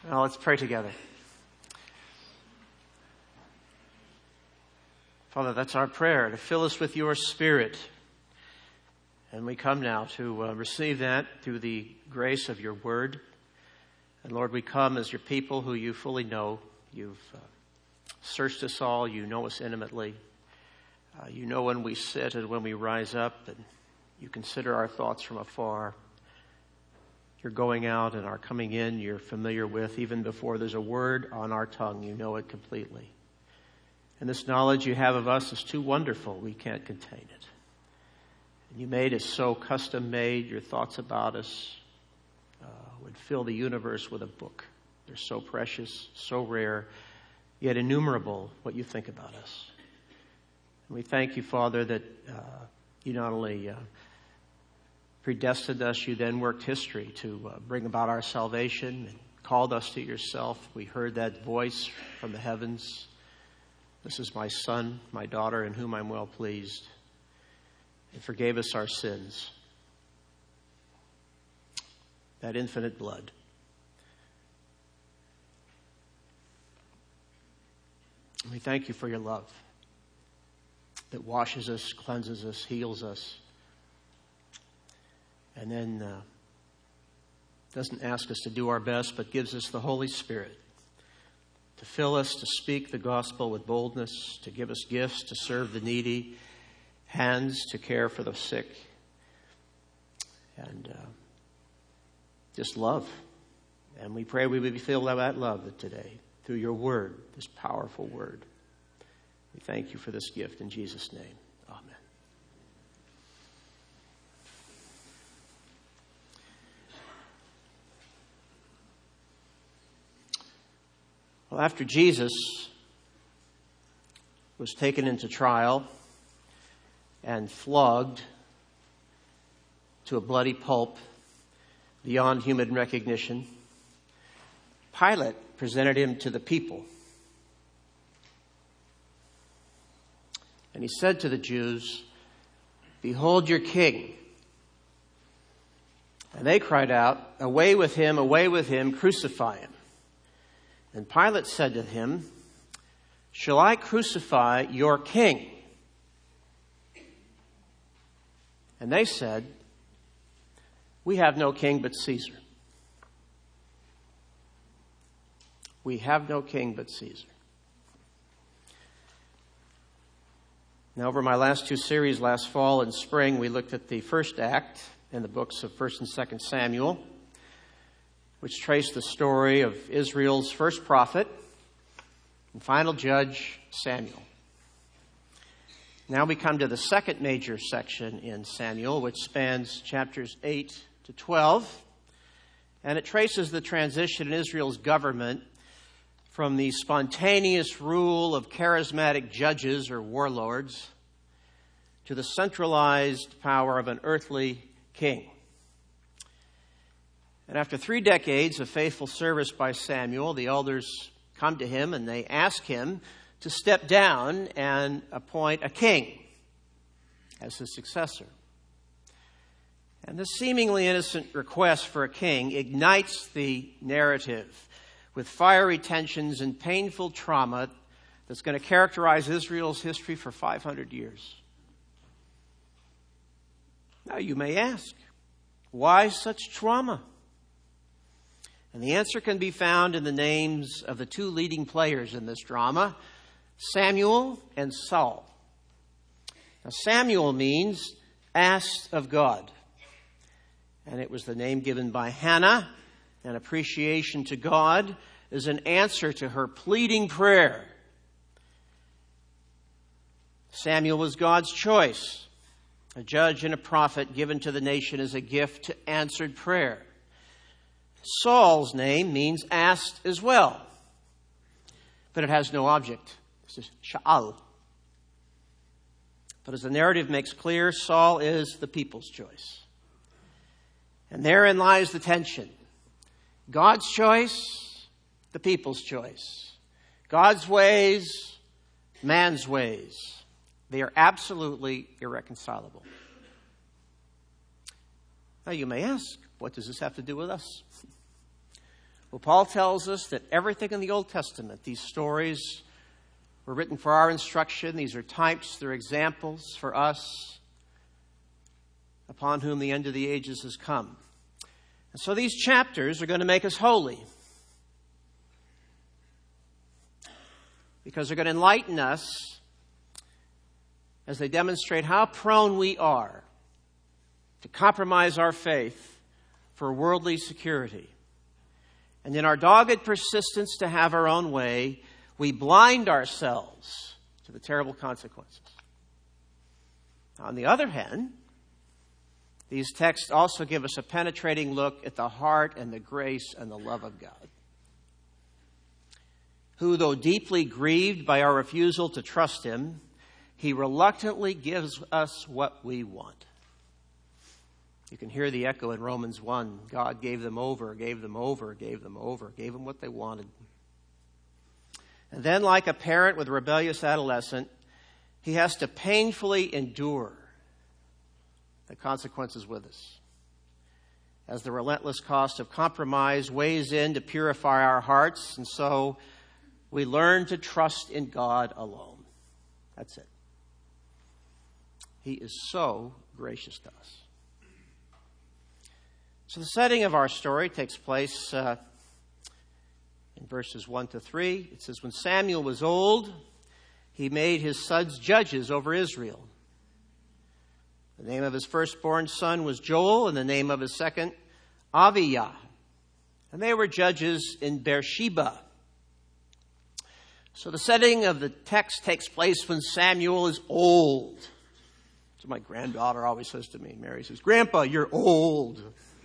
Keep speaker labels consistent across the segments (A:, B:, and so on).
A: Well, let's pray together. Father, that's our prayer, to fill us with your Spirit. And we come now to receive that through the grace of your word. And Lord, we come as your people who you fully know. You've searched us all. You know us intimately. You know when we sit and when we rise up, and you consider our thoughts from afar. Your going out and our coming in, you're familiar with. Even before there's a word on our tongue, you know it completely. And this knowledge you have of us is too wonderful. We can't contain it. And you made us so custom made. Your thoughts about us would fill the universe with a book. They're so precious, so rare, yet innumerable what you think about us. And we thank you, Father, that you not only predestined us, you then worked history to bring about our salvation and called us to yourself. We heard that voice from the heavens. This is my son, my daughter, in whom I'm well pleased. And forgave us our sins. That infinite blood. And we thank you for your love that washes us, cleanses us, heals us. And then doesn't ask us to do our best, but gives us the Holy Spirit to fill us, to speak the gospel with boldness, to give us gifts, to serve the needy, hands to care for the sick, and just love. And we pray we would be filled with that love today through your word, this powerful word. We thank you for this gift in Jesus' name. Amen. Well, after Jesus was taken into trial and flogged to a bloody pulp beyond human recognition, Pilate presented him to the people. And he said to the Jews, "Behold your king." And they cried out, away with him, crucify him." And Pilate said to him, "Shall I crucify your king?" And they said, "We have no king but Caesar." We have no king but Caesar. Now, over my last two series, last fall and spring, we looked at the first act in the books of 1 and 2 Samuel, which traced the story of Israel's first prophet and final judge, Samuel. Now we come to the second major section in Samuel, which spans chapters 8 to 12, and it traces the transition in Israel's government from the spontaneous rule of charismatic judges or warlords to the centralized power of an earthly king. And after 3 decades of faithful service by Samuel, the elders come to him and they ask him to step down and appoint a king as his successor. And this seemingly innocent request for a king ignites the narrative with fiery tensions and painful trauma that's going to characterize Israel's history for 500 years. Now you may ask, why such trauma? And the answer can be found in the names of the 2 leading players in this drama, Samuel and Saul. Now, Samuel means asked of God. And it was the name given by Hannah, an appreciation to God as an answer to her pleading prayer. Samuel was God's choice, a judge and a prophet given to the nation as a gift to answered prayer. Saul's name means asked as well, but it has no object. This is Sha'al. But as the narrative makes clear, Saul is the people's choice. And therein lies the tension. God's choice, the people's choice. God's ways, man's ways. They are absolutely irreconcilable. Now you may ask, what does this have to do with us? Well, Paul tells us that everything in the Old Testament, these stories were written for our instruction. These are types, they're examples for us upon whom the end of the ages has come. And so these chapters are going to make us holy, because they're going to enlighten us as they demonstrate how prone we are to compromise our faith for worldly security. And in our dogged persistence to have our own way, we blind ourselves to the terrible consequences. On the other hand, these texts also give us a penetrating look at the heart and the grace and the love of God, who, though deeply grieved by our refusal to trust him, he reluctantly gives us what we want. You can hear the echo in Romans 1. God gave them over, gave them over, gave them over, gave them what they wanted. And then, like a parent with a rebellious adolescent, he has to painfully endure the consequences with us, as the relentless cost of compromise weighs in to purify our hearts, and so we learn to trust in God alone. That's it. He is so gracious to us. So the setting of our story takes place in verses 1 to 3. It says, when Samuel was old, he made his sons judges over Israel. The name of his firstborn son was Joel, and the name of his second, Aviah. And they were judges in Beersheba. So the setting of the text takes place when Samuel is old. So my granddaughter always says to me, Mary says, Grandpa, you're old.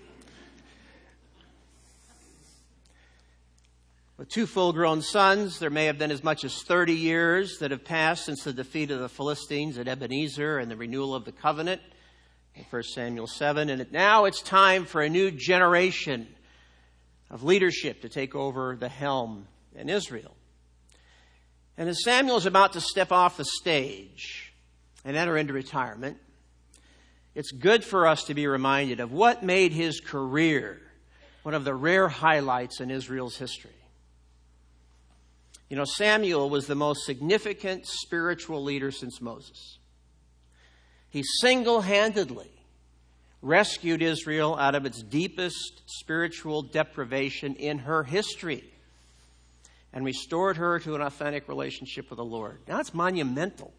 A: With two full-grown sons, there may have been as much as 30 years that have passed since the defeat of the Philistines at Ebenezer and the renewal of the covenant in 1 Samuel 7. And now it's time for a new generation of leadership to take over the helm in Israel. And as Samuel is about to step off the stage and enter into retirement, it's good for us to be reminded of what made his career one of the rare highlights in Israel's history. You know, Samuel was the most significant spiritual leader since Moses. He single-handedly rescued Israel out of its deepest spiritual deprivation in her history and restored her to an authentic relationship with the Lord. Now, that's monumental.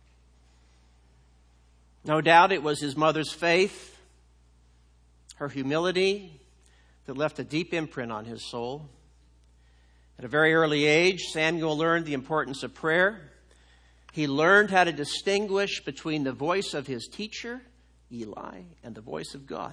A: No doubt it was his mother's faith, her humility, that left a deep imprint on his soul. At a very early age, Samuel learned the importance of prayer. He learned how to distinguish between the voice of his teacher, Eli, and the voice of God.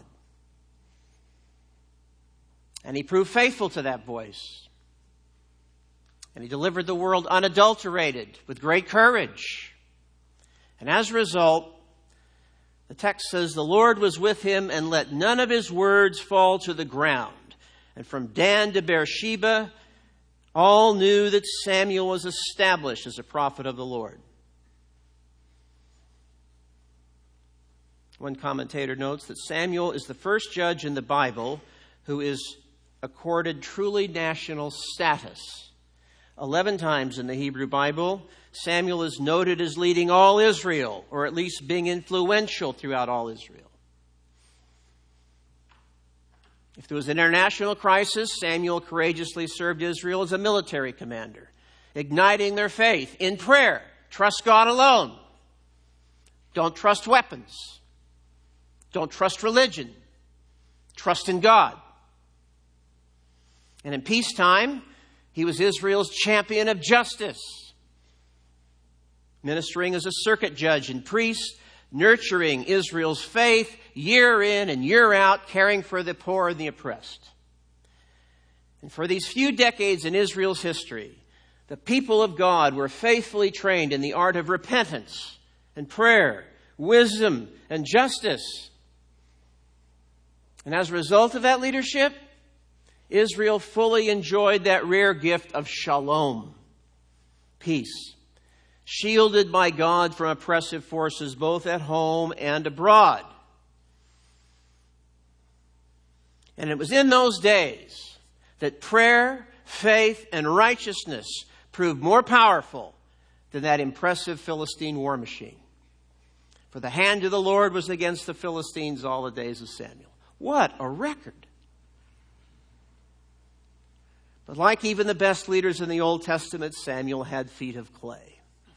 A: And he proved faithful to that voice. And he delivered the world unadulterated with great courage. And as a result, the text says, the Lord was with him and let none of his words fall to the ground. And from Dan to Beersheba, all knew that Samuel was established as a prophet of the Lord. One commentator notes that Samuel is the first judge in the Bible who is accorded truly national status. 11 times in the Hebrew Bible, Samuel is noted as leading all Israel, or at least being influential throughout all Israel. If there was an international crisis, Samuel courageously served Israel as a military commander, igniting their faith in prayer. Trust God alone. Don't trust weapons. Don't trust religion. Trust in God. And in peacetime, he was Israel's champion of justice, ministering as a circuit judge and priest, nurturing Israel's faith year in and year out, caring for the poor and the oppressed. And for these few decades in Israel's history, the people of God were faithfully trained in the art of repentance and prayer, wisdom and justice. And as a result of that leadership, Israel fully enjoyed that rare gift of shalom, peace, shielded by God from oppressive forces both at home and abroad. And it was in those days that prayer, faith, and righteousness proved more powerful than that impressive Philistine war machine. For the hand of the Lord was against the Philistines all the days of Samuel. What a record! But like even the best leaders in the Old Testament, Samuel had feet of clay.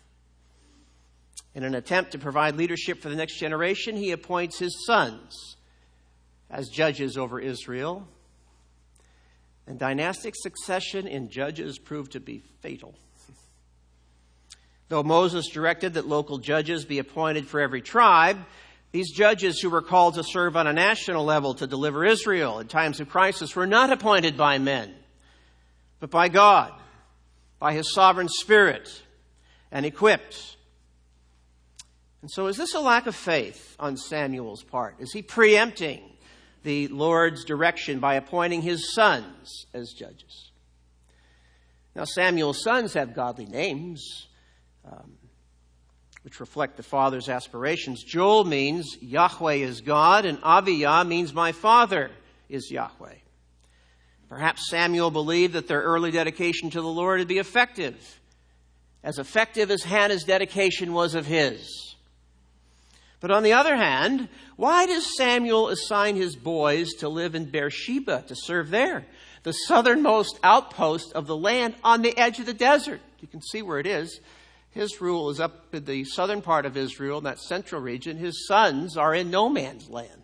A: In an attempt to provide leadership for the next generation, he appoints his sons as judges over Israel. And dynastic succession in judges proved to be fatal. Though Moses directed that local judges be appointed for every tribe, these judges who were called to serve on a national level to deliver Israel in times of crisis were not appointed by men, but by God, by His sovereign Spirit, and equipped. And so is this a lack of faith on Samuel's part? Is he preempting the Lord's direction by appointing his sons as judges? Now, Samuel's sons have godly names, which reflect the father's aspirations. Joel means Yahweh is God, and Abijah means my father is Yahweh. Perhaps Samuel believed that their early dedication to the Lord would be effective as Hannah's dedication was of his. But on the other hand, why does Samuel assign his boys to live in Beersheba to serve there, the southernmost outpost of the land on the edge of the desert? You can see where it is. His rule is up in the southern part of Israel, in that central region. His sons are in no man's land.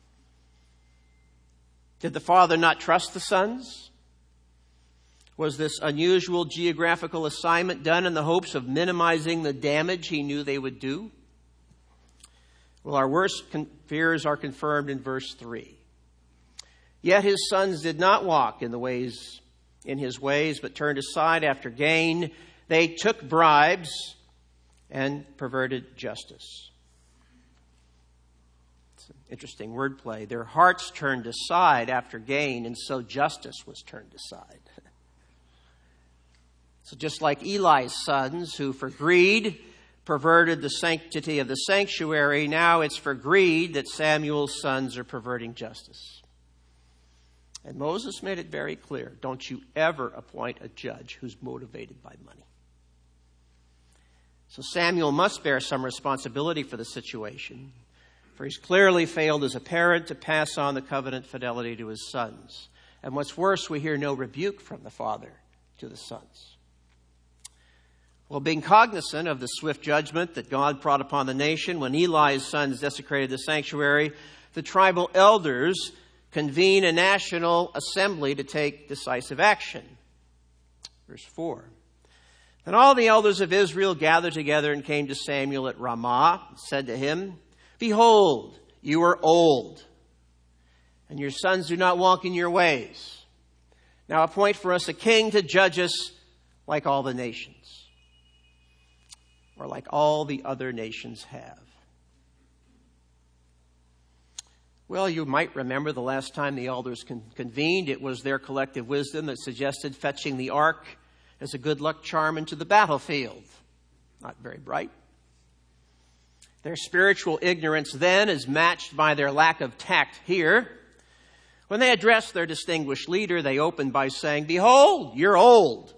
A: Did the father not trust the sons? Was this unusual geographical assignment done in the hopes of minimizing the damage he knew they would do? Well, our worst fears are confirmed in verse 3. Yet his sons did not walk in his ways, but turned aside after gain. They took bribes and perverted justice. It's an interesting wordplay. Their hearts turned aside after gain, and so justice was turned aside. So just like Eli's sons, who for greed perverted the sanctity of the sanctuary, now it's for greed that Samuel's sons are perverting justice. And Moses made it very clear, don't you ever appoint a judge who's motivated by money. So Samuel must bear some responsibility for the situation, for he's clearly failed as a parent to pass on the covenant fidelity to his sons. And what's worse, we hear no rebuke from the father to the sons. Well, being cognizant of the swift judgment that God brought upon the nation when Eli's sons desecrated the sanctuary, the tribal elders convene a national assembly to take decisive action. Verse 4. Then all the elders of Israel gathered together and came to Samuel at Ramah and said to him, Behold, you are old, and your sons do not walk in your ways. Now appoint for us a king to judge us like all the nations, or like all the other nations have. Well, you might remember the last time the elders convened, it was their collective wisdom that suggested fetching the ark as a good luck charm into the battlefield. Not very bright. Their spiritual ignorance then is matched by their lack of tact here. When they addressed their distinguished leader, they opened by saying, Behold, you're old.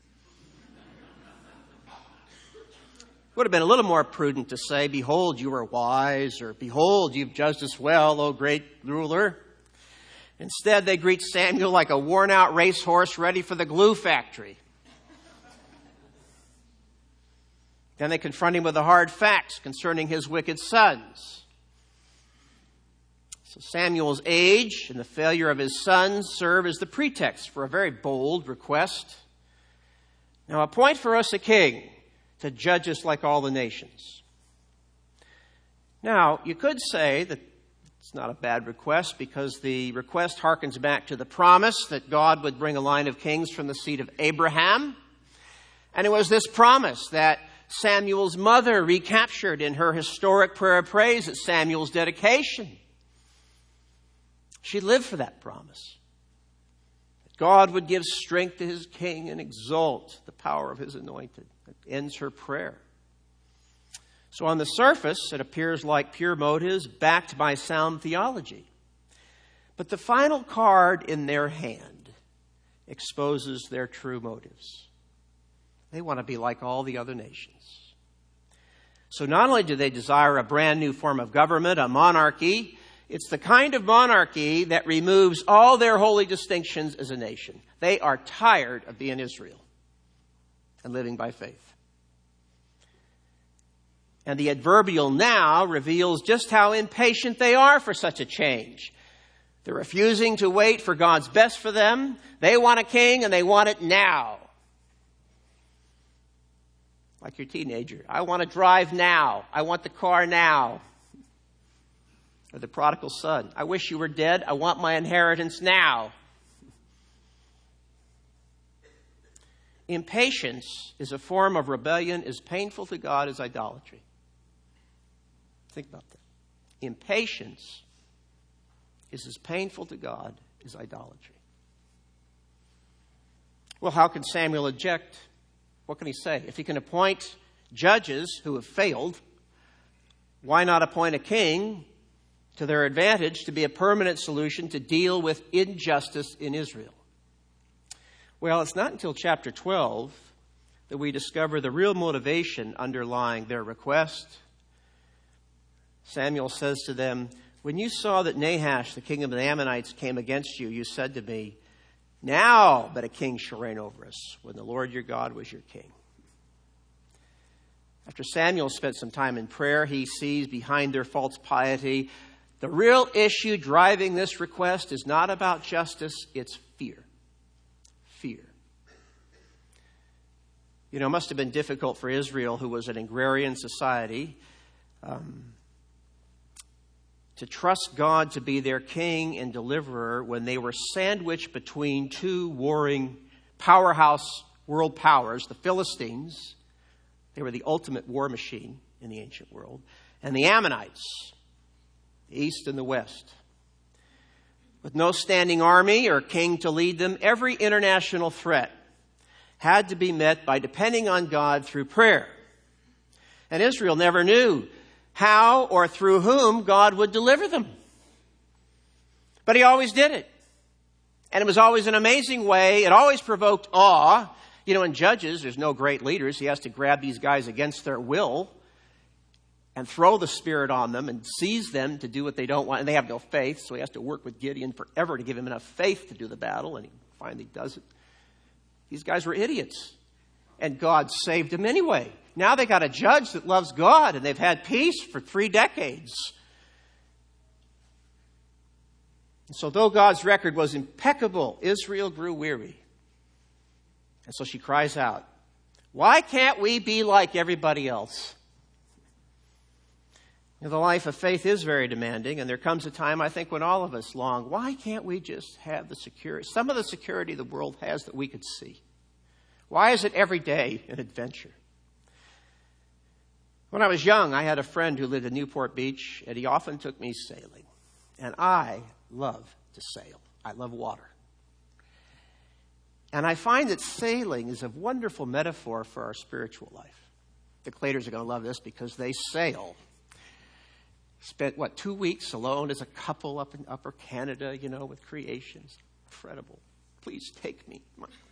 A: It would have been a little more prudent to say, Behold, you are wise, or Behold, you've judged us well, O great ruler. Instead, they greet Samuel like a worn-out racehorse ready for the glue factory. Then they confront him with the hard facts concerning his wicked sons. So Samuel's age and the failure of his sons serve as the pretext for a very bold request. Now appoint for us a king to judge us like all the nations. Now, you could say that it's not a bad request because the request harkens back to the promise that God would bring a line of kings from the seed of Abraham. And it was this promise that Samuel's mother recaptured in her historic prayer of praise at Samuel's dedication. She lived for that promise. That God would give strength to his king and exalt the power of his anointed. That ends her prayer. So on the surface, it appears like pure motives backed by sound theology. But the final card in their hand exposes their true motives. They want to be like all the other nations. So not only do they desire a brand new form of government, a monarchy, it's the kind of monarchy that removes all their holy distinctions as a nation. They are tired of being Israel and living by faith. And the adverbial now reveals just how impatient they are for such a change. They're refusing to wait for God's best for them. They want a king and they want it now. Like your teenager. I want to drive now. I want the car now. Or the prodigal son. I wish you were dead. I want my inheritance now. Impatience is a form of rebellion as painful to God as idolatry. Think about that. Impatience is as painful to God as idolatry. Well, how can Samuel object? What can he say? If he can appoint judges who have failed, why not appoint a king to their advantage to be a permanent solution to deal with injustice in Israel? Well, it's not until chapter 12 that we discover the real motivation underlying their request. Samuel says to them, when you saw that Nahash, the king of the Ammonites, came against you, you said to me, now but a king shall reign over us, when the Lord your God was your king. After Samuel spent some time in prayer, he sees behind their false piety, the real issue driving this request is not about justice, it's fear. Fear. You know, it must have been difficult for Israel, who was an agrarian society, to trust God to be their king and deliverer when they were sandwiched between two warring powerhouse world powers, the Philistines, they were the ultimate war machine in the ancient world, and the Ammonites, the east and the west. With no standing army or king to lead them, every international threat had to be met by depending on God through prayer. And Israel never knew how or through whom God would deliver them. But he always did it. And it was always an amazing way. It always provoked awe. You know, in Judges, there's no great leaders. He has to grab these guys against their will and throw the Spirit on them and seize them to do what they don't want. And they have no faith, so he has to work with Gideon forever to give him enough faith to do the battle, and he finally does it. These guys were idiots, and God saved them anyway. Now they got a judge that loves God, and they've had peace for 3 decades. And so though God's record was impeccable, Israel grew weary. And so she cries out, why can't we be like everybody else? You know, the life of faith is very demanding, and there comes a time, I think, when all of us long, why can't we just have the security, some of the security the world has that we could see? Why is it every day an adventure? When I was young, I had a friend who lived in Newport Beach, and he often took me sailing. And I love to sail. I love water. And I find that sailing is a wonderful metaphor for our spiritual life. The Claters are going to love this because they sail. Spent, 2 weeks alone as a couple up in Upper Canada, you know, with creations. Incredible. Please take me.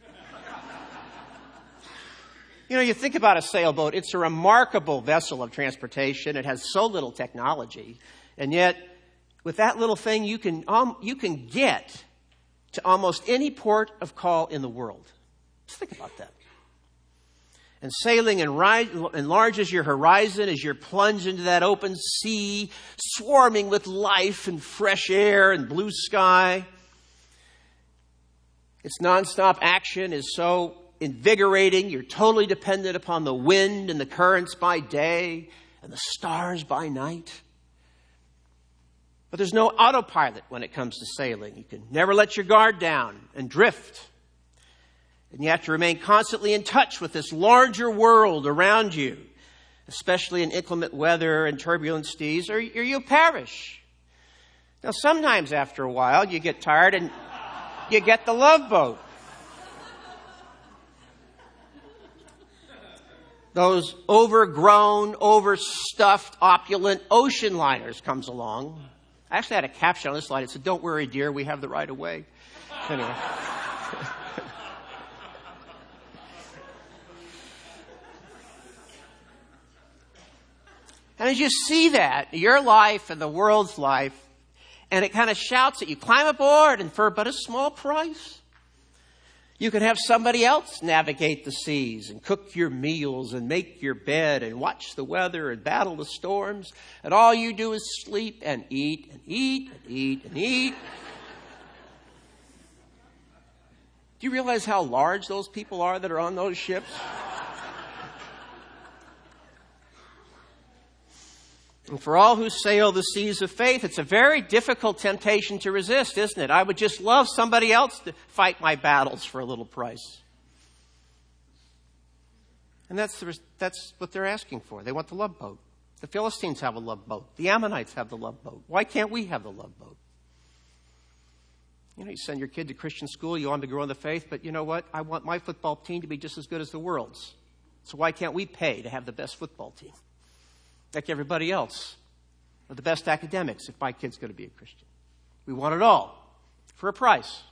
A: You know, you think about a sailboat. It's a remarkable vessel of transportation. It has so little technology. And yet, with that little thing, you can get to almost any port of call in the world. Just think about that. And sailing enlarges your horizon as you plunge into that open sea, swarming with life and fresh air and blue sky. Its nonstop action is so invigorating. You're totally dependent upon the wind and the currents by day and the stars by night. But there's no autopilot when it comes to sailing. You can never let your guard down and drift. And you have to remain constantly in touch with this larger world around you, especially in inclement weather and turbulent seas, or you perish. Now, sometimes after a while, you get tired and you get the Love Boat. Those overgrown, overstuffed, opulent ocean liners comes along. I actually had a caption on this slide. It said, "Don't worry, dear, we have the right of way." Anyway. And as you see that, your life and the world's life, and it kind of shouts at you, climb aboard, and for but a small price, you can have somebody else navigate the seas and cook your meals and make your bed and watch the weather and battle the storms. And all you do is sleep and eat and eat and eat and eat. Do you realize how large those people are that are on those ships? And for all who sail the seas of faith, it's a very difficult temptation to resist, isn't it? I would just love somebody else to fight my battles for a little price. And that's what they're asking for. They want the love boat. The Philistines have a love boat. The Ammonites have the love boat. Why can't we have the love boat? You send your kid to Christian school, you want them to grow in the faith, but you know what? I want my football team to be just as good as the world's. So why can't we pay to have the best football team? Like everybody else, or the best academics if my kid's going to be a Christian. We want it all for a price.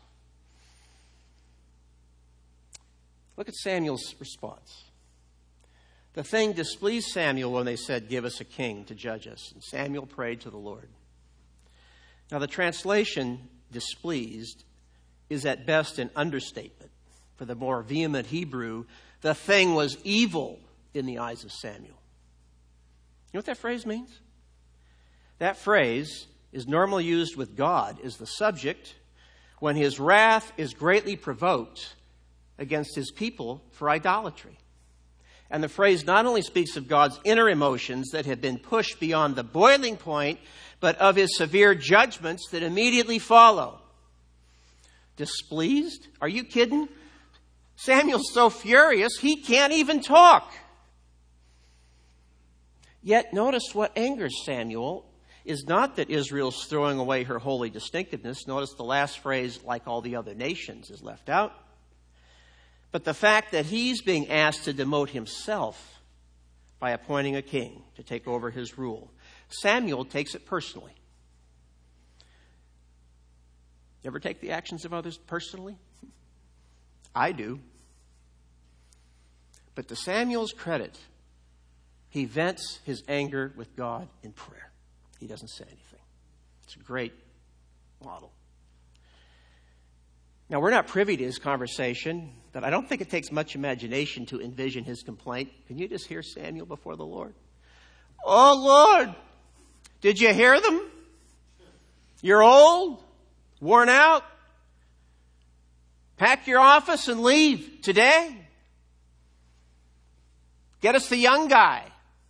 A: Look at Samuel's response. The thing displeased Samuel when they said, give us a king to judge us. And Samuel prayed to the Lord. Now the translation displeased is at best an understatement. For the more vehement Hebrew, the thing was evil in the eyes of Samuel. You know what that phrase means? That phrase is normally used with God as the subject when his wrath is greatly provoked against his people for idolatry. And the phrase not only speaks of God's inner emotions that have been pushed beyond the boiling point, but of his severe judgments that immediately follow. Displeased? Are you kidding? Samuel's so furious, he can't even talk. Yet notice what angers Samuel is not that Israel's throwing away her holy distinctiveness. Notice the last phrase, like all the other nations, is left out. But the fact that he's being asked to demote himself by appointing a king to take over his rule. Samuel takes it personally. You ever take the actions of others personally? I do. But to Samuel's credit, he vents his anger with God in prayer. He doesn't say anything. It's a great model. Now, we're not privy to his conversation, but I don't think it takes much imagination to envision his complaint. Can you just hear Samuel before the Lord? Oh, Lord, did you hear them? You're old, worn out. Pack your office and leave today. Get us the young guy.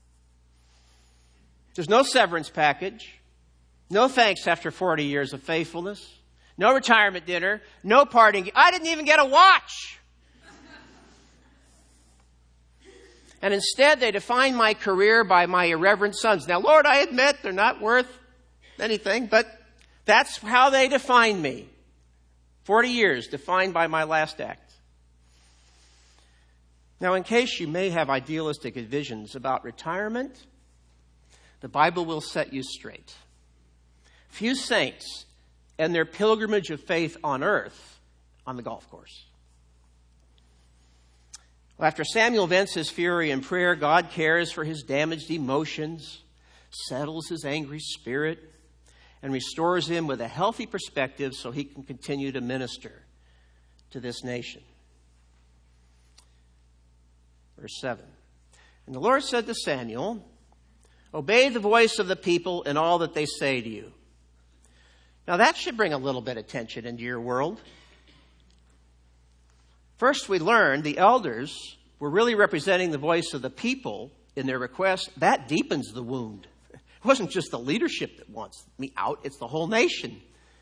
A: There's no severance package. No thanks after 40 years of faithfulness. No retirement dinner. No partying. I didn't even get a watch. And instead, they define my career by my irreverent sons. Now, Lord, I admit they're not worth anything, but that's how they define me. 40 years defined by my last act. Now, in case you may have idealistic visions about retirement, the Bible will set you straight. Few saints end their pilgrimage of faith on earth on the golf course. Well, after Samuel vents his fury in prayer, God cares for his damaged emotions, settles his angry spirit, and restores him with a healthy perspective so he can continue to minister to this nation. Verse 7. And the Lord said to Samuel, obey the voice of the people in all that they say to you. Now that should bring a little bit of tension into your world. First, we learned the elders were really representing the voice of the people in their request. That deepens the wound. It wasn't just the leadership that wants me out, it's the whole nation.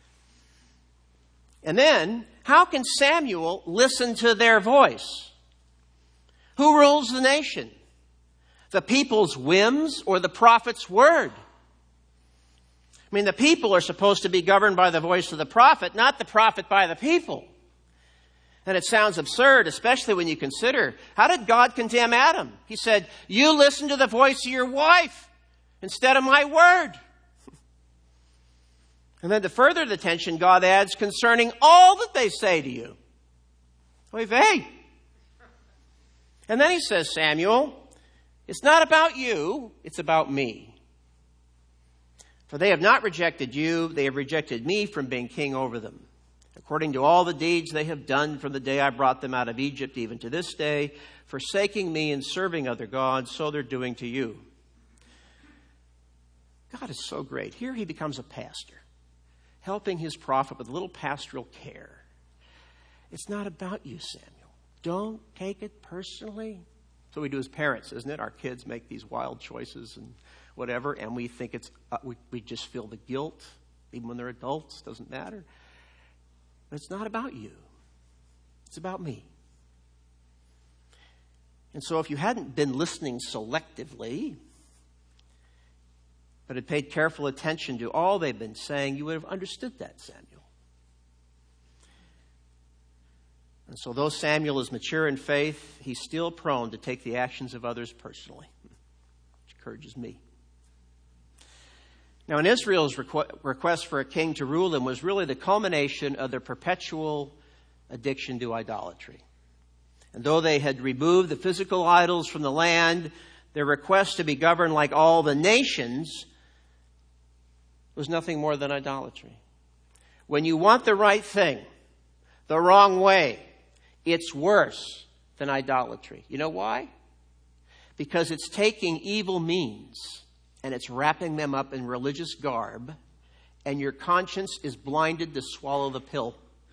A: And then, how can Samuel listen to their voice? Who rules the nation? The people's whims or the prophet's word? I mean, the people are supposed to be governed by the voice of the prophet, not the prophet by the people. And it sounds absurd, especially when you consider, how did God condemn Adam? He said, you listen to the voice of your wife instead of my word. And then to further the tension, God adds, concerning all that they say to you. Oy vey. And then he says, Samuel, It's not about you, it's about me. For they have not rejected you, they have rejected me from being king over them. According to all the deeds they have done from the day I brought them out of Egypt, even to this day, forsaking me and serving other gods, so they're doing to you. God is so great. Here he becomes a pastor, helping his prophet with a little pastoral care. It's not about you, Samuel. Don't take it personally. So we do as parents, isn't it? Our kids make these wild choices and whatever, and we think it's we just feel the guilt, even when they're adults. Doesn't matter. But it's not about you. It's about me. And so if you hadn't been listening selectively, but had paid careful attention to all they've been saying, you would have understood that, Samuel. And so though Samuel is mature in faith, he's still prone to take the actions of others personally, which encourages me. Now, in Israel's request for a king to rule them was really the culmination of their perpetual addiction to idolatry. And though they had removed the physical idols from the land, their request to be governed like all the nations was nothing more than idolatry. When you want the right thing, the wrong way, it's worse than idolatry. You know why? Because it's taking evil means and it's wrapping them up in religious garb, and your conscience is blinded to swallow the pill.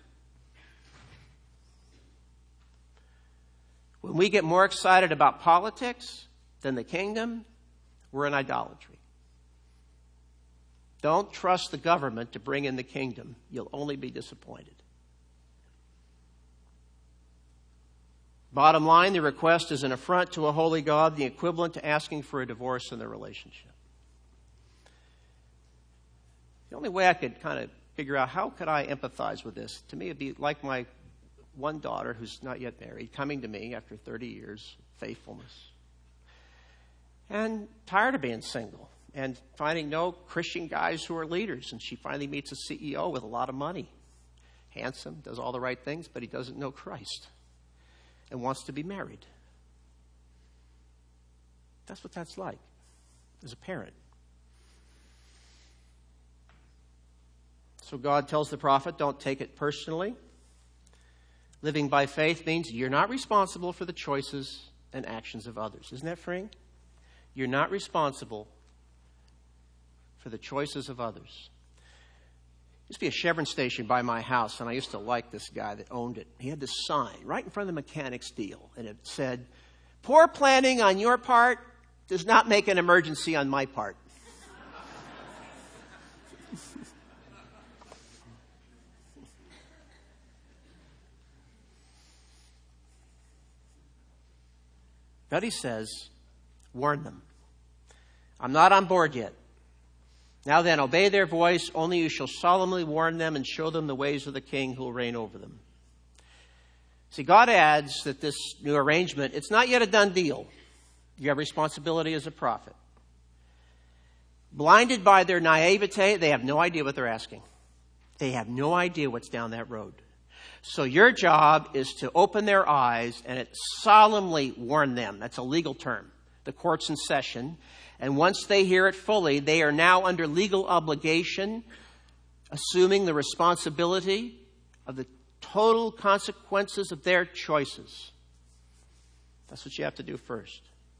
A: When we get more excited about politics than the kingdom, we're in idolatry. Don't trust the government to bring in the kingdom. You'll only be disappointed. Bottom line, the request is an affront to a holy God, the equivalent to asking for a divorce in the relationship. The only way I could kind of figure out how could I empathize with this, to me it'd be like my one daughter who's not yet married coming to me after 30 years of faithfulness and tired of being single and finding no Christian guys who are leaders. And she finally meets a CEO with a lot of money, handsome, does all the right things, but he doesn't know Christ and wants to be married. That's what that's like as a parent. So God tells the prophet, don't take it personally. Living by faith means you're not responsible for the choices and actions of others. Isn't that freeing? You're not responsible for the choices of others. There used to be a Chevron station by my house, and I used to like this guy that owned it. He had this sign right in front of the mechanic's deal, and it said, poor planning on your part does not make an emergency on my part. But he says, warn them. I'm not on board yet. Now then, obey their voice, only you shall solemnly warn them and show them the ways of the king who will reign over them. See, God adds that this new arrangement, it's not yet a done deal. You have responsibility as a prophet. Blinded by their naivete, they have no idea what they're asking. They have no idea what's down that road. So your job is to open their eyes and solemnly warn them. That's a legal term. The court's in session. And once they hear it fully, they are now under legal obligation, assuming the responsibility of the total consequences of their choices. That's what you have to do first.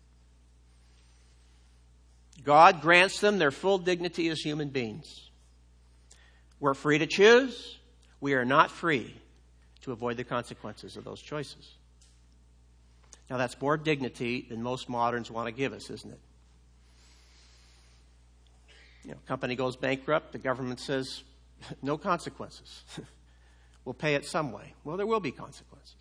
A: God grants them their full dignity as human beings. We're free to choose. We are not free to avoid the consequences of those choices. Now, that's more dignity than most moderns want to give us, isn't it? You know, company goes bankrupt, the government says, no consequences. We'll pay it some way. Well, there will be consequences.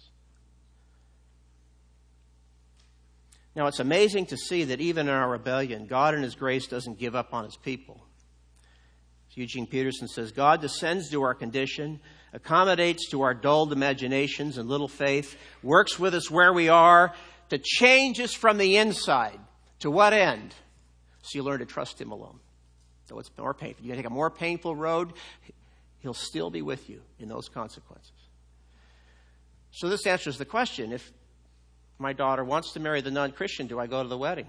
A: Now, it's amazing to see that even in our rebellion, God in His grace doesn't give up on His people. Eugene Peterson says, God descends to our condition, accommodates to our dulled imaginations and little faith, works with us where we are to change us from the inside. To what end? So you learn to trust Him alone. So it's more painful. You take a more painful road, He'll still be with you in those consequences. So this answers the question. If my daughter wants to marry the non-Christian, do I go to the wedding?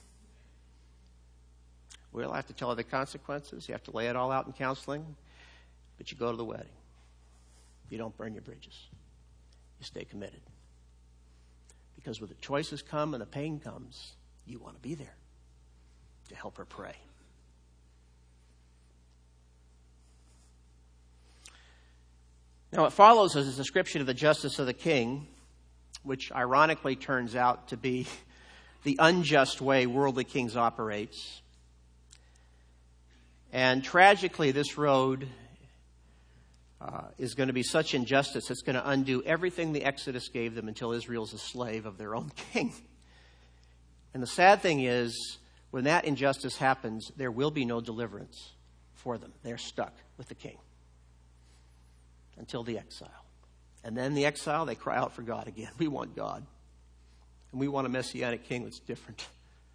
A: We'll have to tell her the consequences. You have to lay it all out in counseling. But you go to the wedding. You don't burn your bridges. You stay committed. Because when the choices come and the pain comes, you want to be there to help her pray. Now, what follows is a description of the justice of the king, which ironically turns out to be the unjust way worldly kings operates. And tragically, this road is going to be such injustice, it's going to undo everything the Exodus gave them until Israel's a slave of their own king. And the sad thing is, when that injustice happens, there will be no deliverance for them. They're stuck with the king until the exile. And then the exile, they cry out for God again. We want God. And we want a messianic king that's different.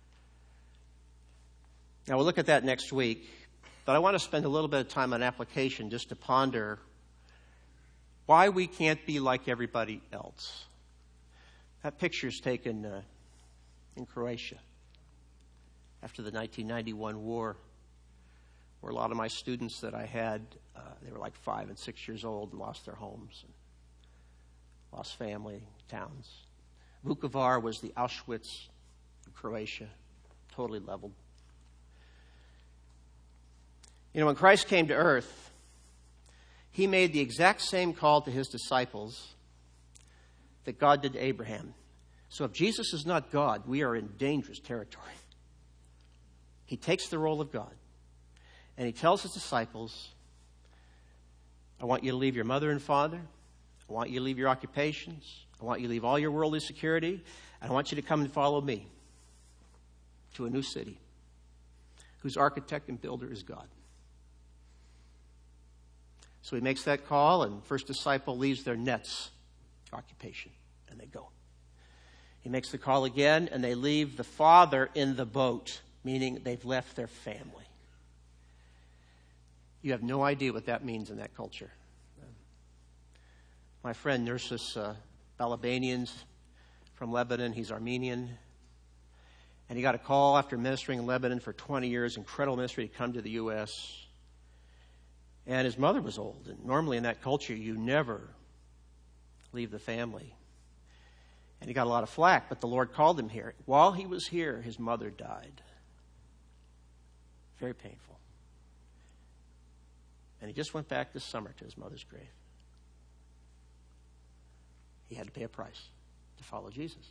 A: Now, we'll look at that next week. But I want to spend a little bit of time on application just to ponder why we can't be like everybody else. That picture's taken in Croatia after the 1991 war, where a lot of my students that I had, they were like 5 and 6 years old and lost their homes, and lost family, towns. Vukovar was the Auschwitz of Croatia, totally leveled. You know, when Christ came to earth, he made the exact same call to his disciples that God did to Abraham. So if Jesus is not God, we are in dangerous territory. He takes the role of God, and he tells his disciples, I want you to leave your mother and father. I want you to leave your occupations. I want you to leave all your worldly security. And I want you to come and follow me to a new city whose architect and builder is God. So he makes that call, and first disciple leaves their nets occupation, and they go. He makes the call again, and they leave the father in the boat, meaning they've left their family. You have no idea what that means in that culture. My friend nurses Balabanians from Lebanon. He's Armenian. And he got a call after ministering in Lebanon for 20 years, incredible ministry, to come to the U.S., and his mother was old. And normally in that culture, you never leave the family. And he got a lot of flack, but the Lord called him here. While he was here, his mother died. Very painful. And he just went back this summer to his mother's grave. He had to pay a price to follow Jesus.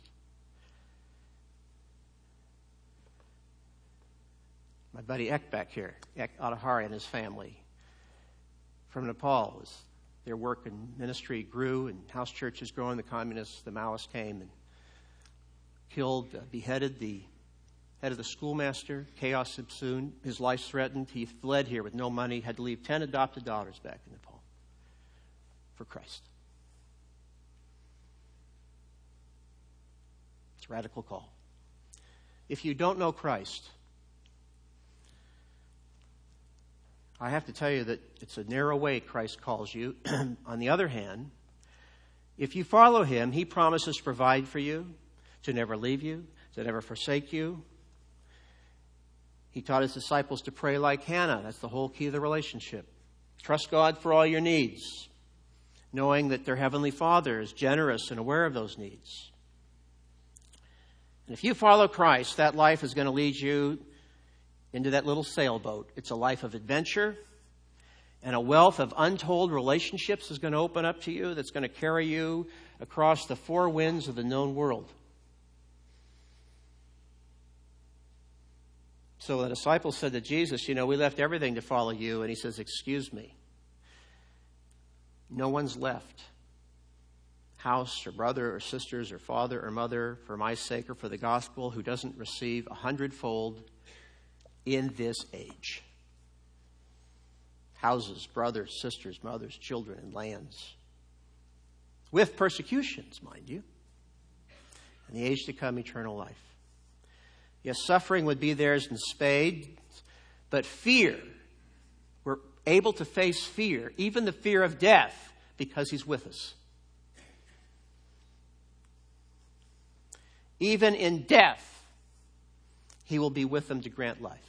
A: My buddy Ek back here, Ek Adhari and his family from Nepal, their work and ministry grew, and house churches growing. The communists, the Maoists came and killed, beheaded the head of the schoolmaster, Chaos Ibsun. His life's threatened. He fled here with no money, had to leave 10 adopted daughters back in Nepal for Christ. It's a radical call. If you don't know Christ, I have to tell you that it's a narrow way Christ calls you. On the other hand, if you follow him, he promises to provide for you, to never leave you, to never forsake you. He taught his disciples to pray like Hannah. That's the whole key of the relationship. Trust God for all your needs, knowing that their heavenly Father is generous and aware of those needs. And if you follow Christ, that life is going to lead you into that little sailboat. It's a life of adventure, and a wealth of untold relationships is going to open up to you that's going to carry you across the 4 winds of the known world. So the disciples said to Jesus, we left everything to follow you. And he says, excuse me. No one's left house or brother or sisters or father or mother for my sake or for the gospel who doesn't receive 100-fold in this age. Houses, brothers, sisters, mothers, children, and lands. With persecutions, mind you. And the age to come, eternal life. Yes, suffering would be theirs in spades, but fear, we're able to face fear, even the fear of death, because he's with us. even in death, he will be with them to grant life.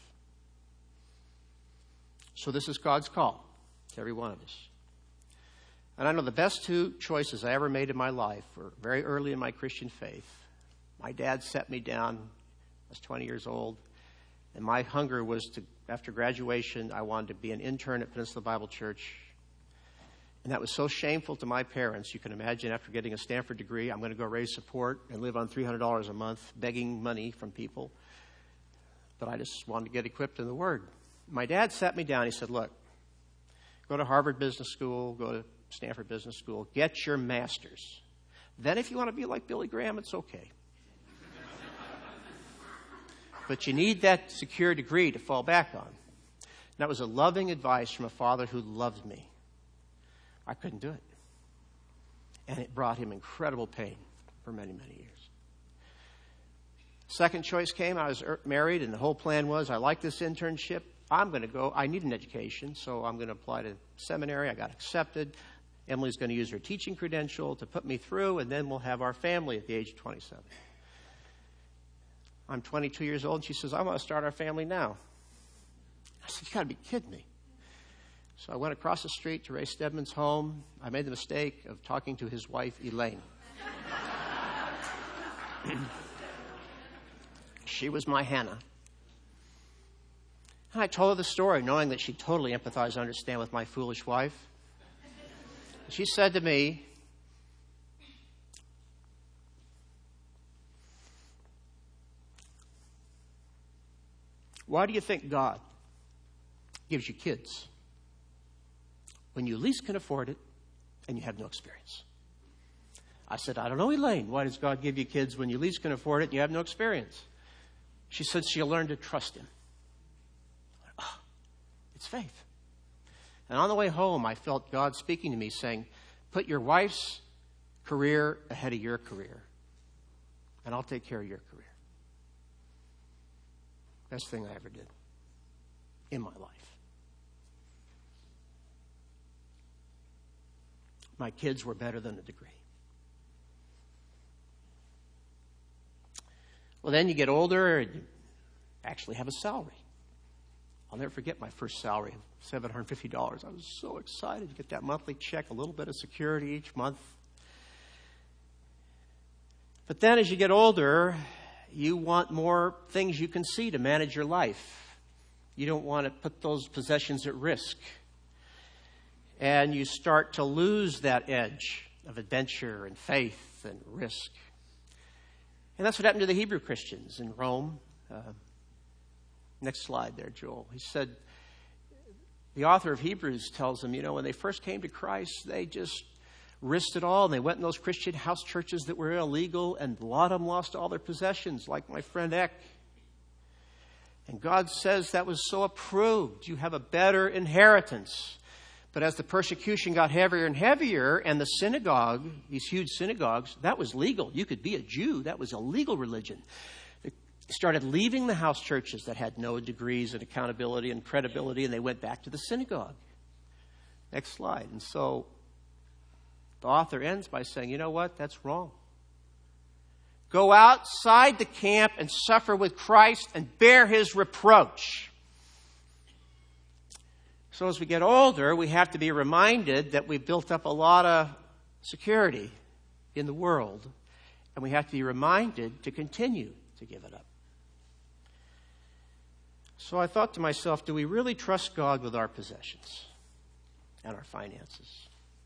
A: So this is God's call to every one of us. And I know the best two choices I ever made in my life were very early in my Christian faith. My dad set me down. I was 20 years old. And my hunger was to, after graduation, I wanted to be an intern at Peninsula Bible Church. And that was so shameful to my parents. You can imagine after getting a Stanford degree, I'm going to go raise support and live on $300 a month, begging money from people. But I just wanted to get equipped in the Word. My dad sat me down. He said, look, go to Harvard Business School, go to Stanford Business School, get your master's. Then if you want to be like Billy Graham, it's okay. But you need that secure degree to fall back on. And that was a loving advice from a father who loved me. I couldn't do it. And it brought him incredible pain for many, many years. Second choice came. I was married, and the whole plan was, I like this internship. I'm going to go. I need an education, so I'm going to apply to seminary. I got accepted. Emily's going to use her teaching credential to put me through, and then we'll have our family at the age of 27. I'm 22 years old, and she says, I want to start our family now. I said, you got to be kidding me. So I went across the street to Ray Stedman's home. I made the mistake of talking to his wife, Elaine. She was my Hannah. And I told her the story, knowing that she'd totally empathize and understand with my foolish wife. She said to me, why do you think God gives you kids when you least can afford it and you have no experience? I said, I don't know, Elaine. Why does God give you kids when you least can afford it and you have no experience? She said, so you'll learn to trust him. Oh, it's faith. And on the way home, I felt God speaking to me saying, put your wife's career ahead of your career, and I'll take care of your career. Best thing I ever did in my life. My kids were better than a degree. Well, then you get older and you actually have a salary. I'll never forget my first salary of $750. I was so excited to get that monthly check, a little bit of security each month. But then as you get older, you want more things you can see to manage your life. You don't want to put those possessions at risk. And you start to lose that edge of adventure and faith and risk. And that's what happened to the Hebrew Christians in Rome. Next slide there, Joel. He said, the author of Hebrews tells them, when they first came to Christ, they just risked it all. And they went in those Christian house churches that were illegal, and a lot of them lost all their possessions, like my friend Eck. And God says that was so approved. You have a better inheritance. But as the persecution got heavier and heavier, and the synagogue, these huge synagogues, that was legal. You could be a Jew. That was a legal religion. They started leaving the house churches that had no degrees and accountability and credibility, and they went back to the synagogue. Next slide. And so the author ends by saying, you know what? That's wrong. Go outside the camp and suffer with Christ and bear his reproach. So as we get older, we have to be reminded that we've built up a lot of security in the world, and we have to be reminded to continue to give it up. So I thought to myself, do we really trust God with our possessions and our finances?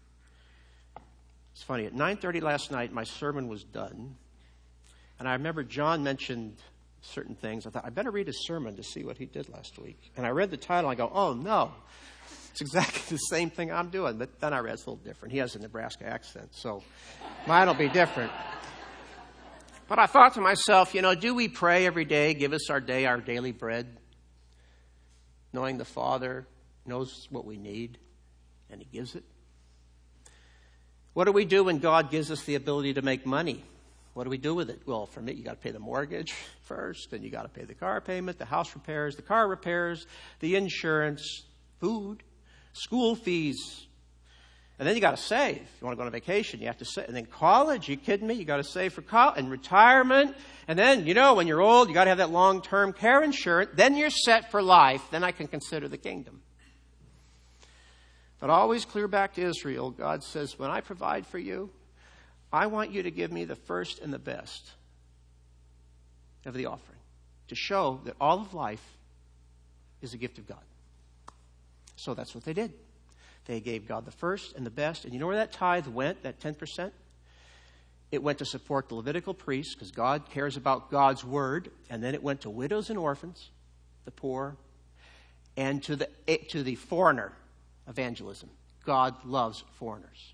A: It's funny, at 9:30 last night, my sermon was done, and I remember John mentioned certain things. I thought, I better read his sermon to see what he did last week. And I read the title, and I go, oh, no. It's exactly the same thing I'm doing. But then I read it's a little different. He has a Nebraska accent, so mine will be different. But I thought to myself, do we pray every day, give us our daily bread, knowing the Father knows what we need, and he gives it? What do we do when God gives us the ability to make money? What do we do with it? Well, for me, you got to pay the mortgage first, then you got to pay the car payment, the house repairs, the car repairs, the insurance, food, school fees. And then you got to save. If you want to go on a vacation, you have to save. And then college, you kidding me? You got to save for college and retirement. And then, when you're old, you got to have that long-term care insurance. Then you're set for life. Then I can consider the kingdom. But always clear back to Israel. God says, when I provide for you, I want you to give me the first and the best of the offering to show that all of life is a gift of God. So that's what they did. They gave God the first and the best. And you know where that tithe went, that 10%? It went to support the Levitical priests because God cares about God's word. And then it went to widows and orphans, the poor, and to the foreigner evangelism. God loves foreigners.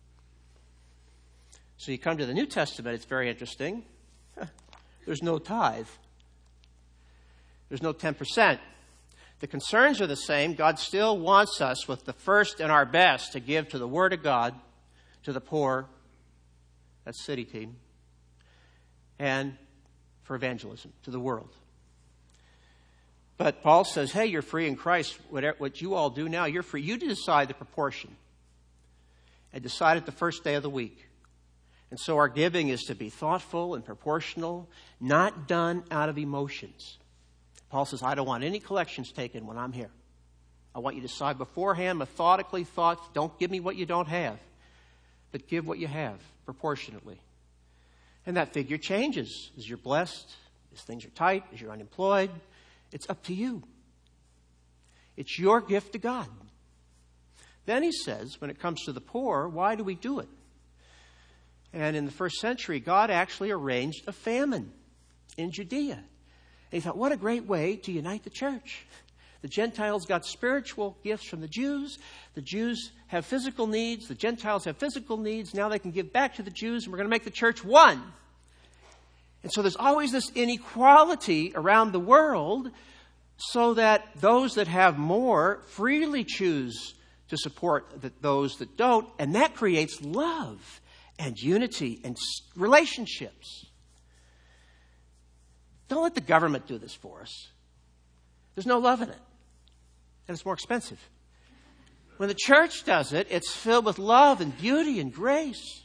A: So you come to the New Testament, it's very interesting. There's no tithe. There's no 10%. The concerns are the same. God still wants us with the first and our best to give to the Word of God, to the poor, that's city team, and for evangelism, to the world. But Paul says, hey, you're free in Christ. What you all do now, you're free. You decide the proportion. And decide it the first day of the week. And so our giving is to be thoughtful and proportional, not done out of emotions. Paul says, I don't want any collections taken when I'm here. I want you to decide beforehand, methodically, don't give me what you don't have, but give what you have proportionately. And that figure changes as you're blessed, as things are tight, as you're unemployed. It's up to you. It's your gift to God. Then he says, when it comes to the poor, why do we do it? And in the first century, God actually arranged a famine in Judea. And he thought, what a great way to unite the church. The Gentiles got spiritual gifts from the Jews. The Jews have physical needs. The Gentiles have physical needs. Now they can give back to the Jews, and we're going to make the church one. And so there's always this inequality around the world so that those that have more freely choose to support those that don't. And that creates love and unity and relationships. Don't let the government do this for us. There's no love in it. And it's more expensive. When the church does it, it's filled with love and beauty and grace.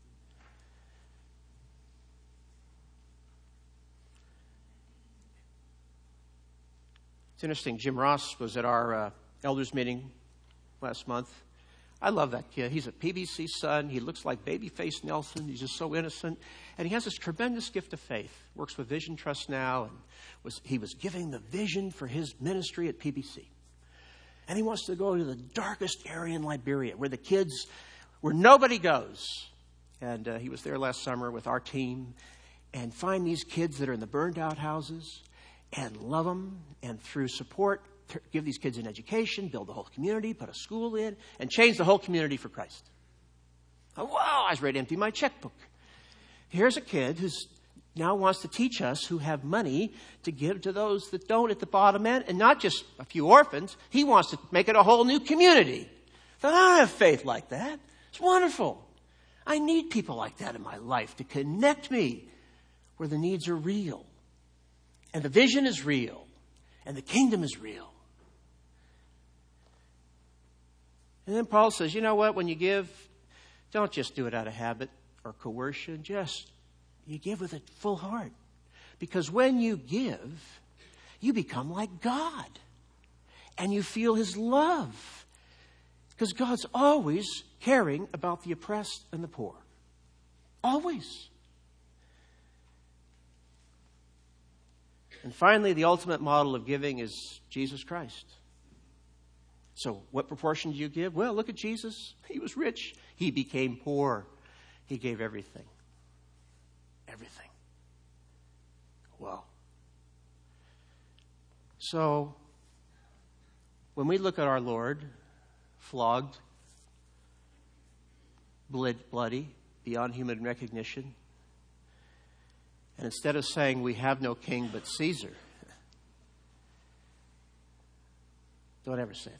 A: It's interesting. Jim Ross was at our elders meeting last month. I love that kid. He's a PBC son. He looks like babyface Nelson. He's just so innocent. And he has this tremendous gift of faith. Works with Vision Trust now. And he was giving the vision for his ministry at PBC. And he wants to go to the darkest area in Liberia where nobody goes. And he was there last summer with our team and find these kids that are in the burned out houses and love them. And through support, give these kids an education, build the whole community, put a school in, and change the whole community for Christ. Oh, wow, I was ready to empty my checkbook. Here's a kid who now wants to teach us who have money to give to those that don't at the bottom end, and not just a few orphans. He wants to make it a whole new community. I don't have faith like that. It's wonderful. I need people like that in my life to connect me where the needs are real, and the vision is real, and the kingdom is real. And then Paul says, you know what? When you give, don't just do it out of habit or coercion. You give with a full heart. Because when you give, you become like God. And you feel His love. Because God's always caring about the oppressed and the poor. Always. And finally, the ultimate model of giving is Jesus Christ. So what proportion do you give? Well, look at Jesus. He was rich. He became poor. He gave everything. Everything. Wow. So when we look at our Lord, flogged, bloody, beyond human recognition, and instead of saying we have no king but Caesar, don't ever say that.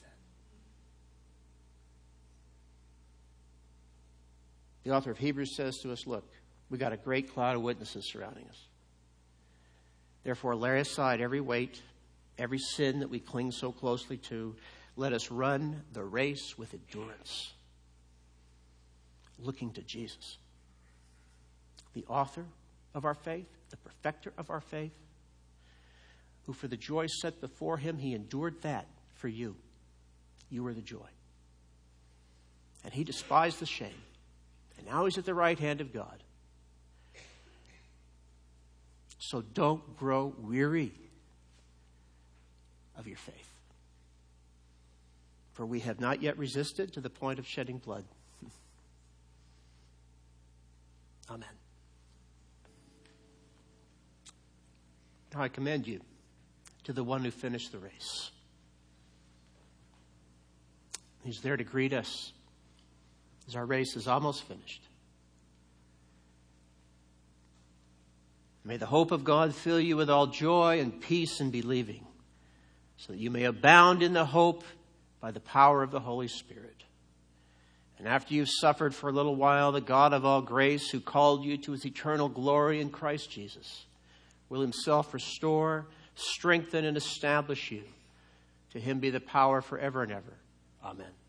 A: The author of Hebrews says to us, look, we got a great cloud of witnesses surrounding us. Therefore, lay aside every weight, every sin that we cling so closely to. Let us run the race with endurance. looking to Jesus, the author of our faith, the perfecter of our faith, who for the joy set before him, he endured that for you. You were the joy. And he despised the shame. And now he's at the right hand of God. So don't grow weary of your faith. For we have not yet resisted to the point of shedding blood. Amen. Now I commend you to the one who finished the race. He's there to greet us as our race is almost finished. May the hope of God fill you with all joy and peace in believing, so that you may abound in the hope by the power of the Holy Spirit. And after you've suffered for a little while, the God of all grace, who called you to his eternal glory in Christ Jesus, will himself restore, strengthen, and establish you. To him be the power forever and ever. Amen.